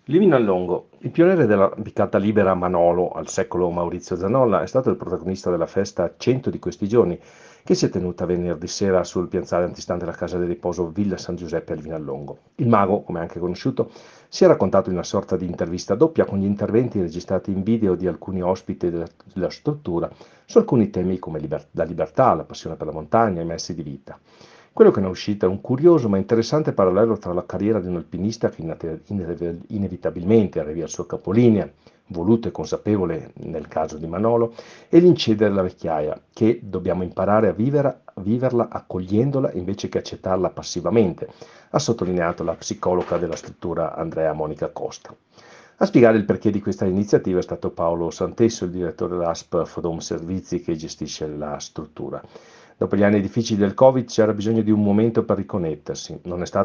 Livino a Longo, il pioniere della picata libera Manolo al secolo Maurizio Zanolla, è stato il protagonista della festa 100 di questi giorni, che si è tenuta venerdì sera sul piazzale antistante la casa di riposo Villa San Giuseppe a Livino a Longo. Il mago, come anche conosciuto, si è raccontato in una sorta di intervista doppia con gli interventi registrati in video di alcuni ospiti della struttura su alcuni temi come la libertà, la passione per la montagna, i messi di vita. Quello che ne è uscito è un curioso ma interessante parallelo tra la carriera di un alpinista che inevitabilmente arriva al suo capolinea, voluto e consapevole nel caso di Manolo, e l'incedere la vecchiaia, che dobbiamo imparare a viverla accogliendola invece che accettarla passivamente, ha sottolineato la psicologa della struttura Andrea Monica Costa. A spiegare il perché di questa iniziativa è stato Paolo Santesso, il direttore dell'ASP Fodom Servizi che gestisce la struttura. Dopo gli anni difficili del Covid c'era bisogno di un momento per riconnettersi.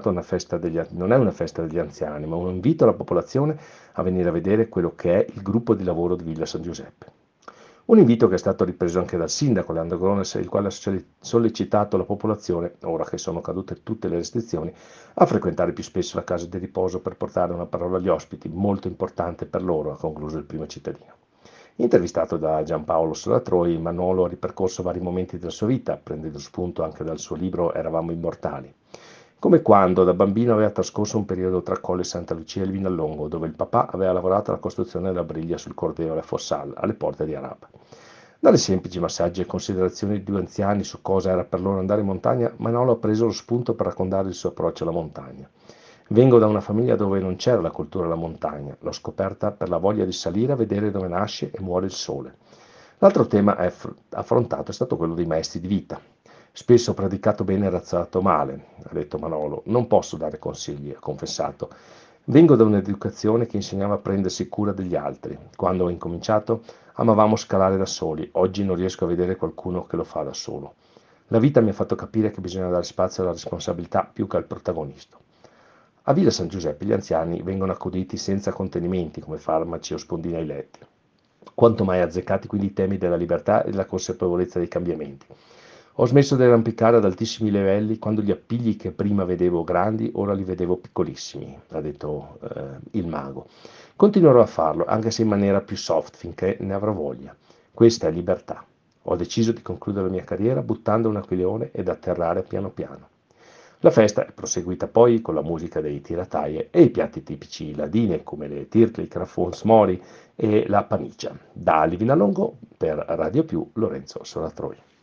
Non è una festa degli anziani, ma un invito alla popolazione a venire a vedere quello che è il gruppo di lavoro di Villa San Giuseppe. Un invito che è stato ripreso anche dal sindaco Leandro Grones, il quale ha sollecitato la popolazione, ora che sono cadute tutte le restrizioni, a frequentare più spesso la casa di riposo per portare una parola agli ospiti, molto importante per loro, ha concluso il primo cittadino. Intervistato da Giampaolo Solatroi, Manolo ha ripercorso vari momenti della sua vita, prendendo spunto anche dal suo libro Eravamo immortali. Come quando da bambino aveva trascorso un periodo tra Colle Santa Lucia e il Vinallongo, dove il papà aveva lavorato alla costruzione della briglia sul Corriere Fossal, alle porte di Araba. Dalle semplici massaggi e considerazioni di due anziani su cosa era per loro andare in montagna, Manolo ha preso lo spunto per raccontare il suo approccio alla montagna. Vengo da una famiglia dove non c'era la cultura della montagna, l'ho scoperta per la voglia di salire a vedere dove nasce e muore il sole. L'altro tema affrontato è stato quello dei maestri di vita. Spesso ho predicato bene e razzato male, ha detto Manolo. Non posso dare consigli, ha confessato. Vengo da un'educazione che insegnava a prendersi cura degli altri. Quando ho incominciato, amavamo scalare da soli. Oggi non riesco a vedere qualcuno che lo fa da solo. La vita mi ha fatto capire che bisogna dare spazio alla responsabilità più che al protagonista. A Villa San Giuseppe gli anziani vengono accuditi senza contenimenti come farmaci o spondine ai letti. Quanto mai azzeccati quindi i temi della libertà e della consapevolezza dei cambiamenti. Ho smesso di arrampicare ad altissimi livelli quando gli appigli che prima vedevo grandi, ora li vedevo piccolissimi, ha detto il mago. Continuerò a farlo, anche se in maniera più soft, finché ne avrò voglia. Questa è libertà. Ho deciso di concludere la mia carriera buttando un aquilone ed atterrare piano piano. La festa è proseguita poi con la musica dei tirataie e i piatti tipici ladini come le tirtle, i crafons mori e la paniccia. Da Livinallongo per Radio Più Lorenzo Solatroi.